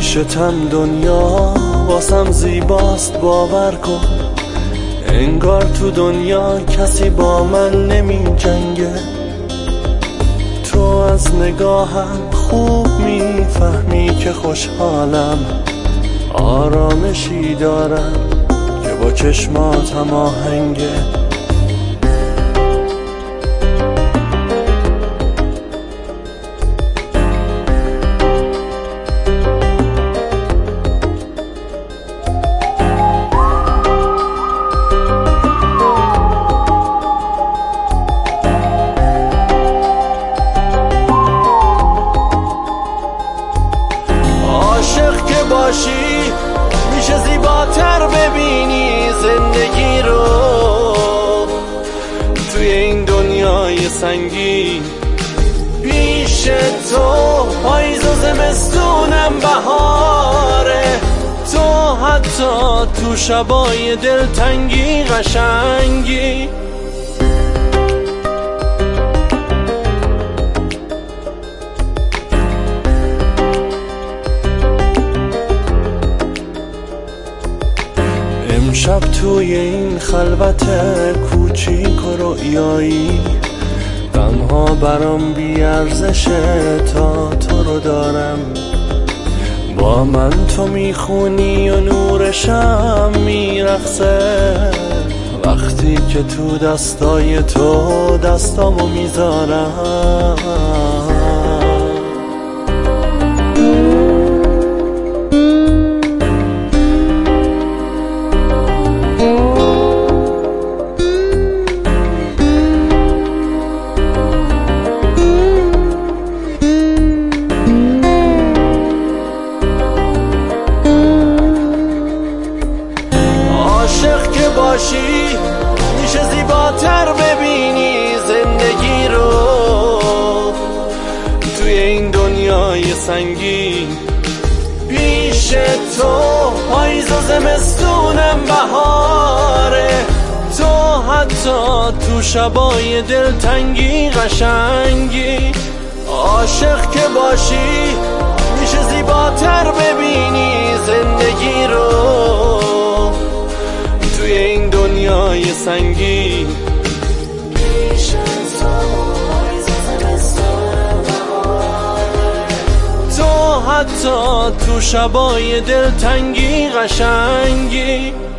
پیشتم دنیا واسم زیباست، باور کن. انگار تو دنیا کسی با من نمی جنگه. تو از نگاهم خوب میفهمی که خوشحالم، آرامشی دارم که با چشماتم آهنگه. باشی میشه زیباتر ببینی زندگی رو توی این دنیای سنگین. پیش تو پاییز و زمستونم بهاره، تو حتی تو شبای دلتنگی قشنگی. امشب توی این خلوت کوچیک و رؤیایی، غمها برام بی‌ارزشه تا تو رو دارم. با من تو میخونی و نور شم میرقصه، وقتی که تو دستای تو دستامو میذارم. باشی میشه زیباتر ببینی زندگی رو توی این دنیای سنگین. پیش تو پاییز و زمستونم بهاره، تو حتی تو شبای دلتنگی قشنگی. عاشق که باشی میشه زیباتر ببینی زندگی رو توی این دنیای سنگین. پیش تو پاییز و زمستونم بهاره، تو حتی تو شبای دلتنگی قشنگی.